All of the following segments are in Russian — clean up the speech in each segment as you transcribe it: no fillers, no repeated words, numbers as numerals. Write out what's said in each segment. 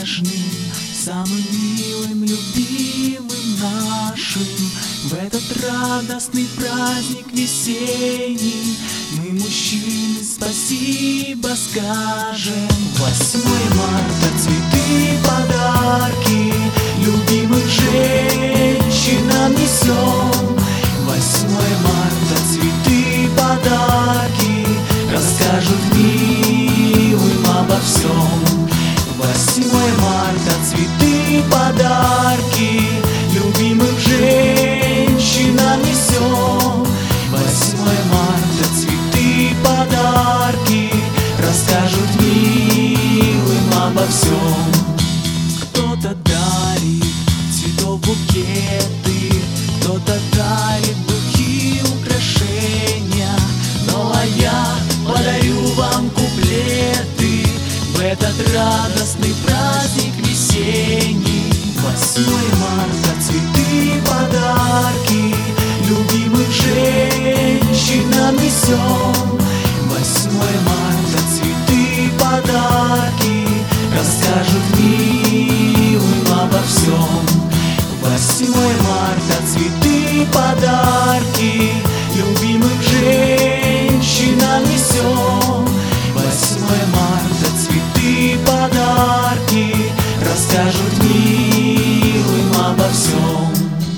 нежным, самым милым, любимым нашим. В этот радостный праздник весенний мы, мужчины, спасибо скажем. 8 марта цветы, подарки любимых женщинам несем. 8 марта цветы, подарки расскажут милым обо всем. 8 марта цветы, подарки любимым женщинам несем. 8 марта цветы, подарки расскажут милым обо всем. Кто-то дарит цветов букеты, кто-то дарит духи, украшения. Ну а я подарю вам куплеты в этот радостный праздник весенний. 8 марта цветы, подарки любимых женщинам несем. 8 марта цветы, подарки расскажут милым обо всем. 8 марта цветы, подарки любимых женщинам несем. 8 марта цветы, подарки расскажут милым обо всем.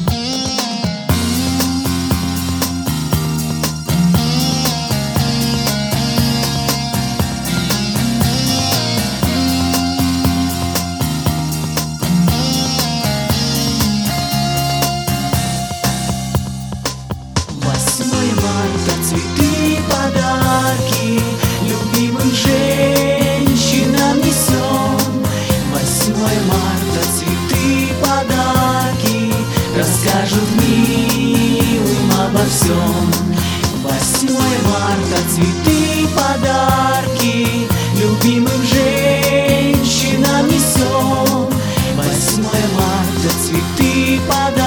Цветы, подарки любимым женщинам несем. 8 марта цветы, подарки расскажут милым обо всем. 8 марта цветы, подарки любимым женщинам несем. 8 марта цветы, подарки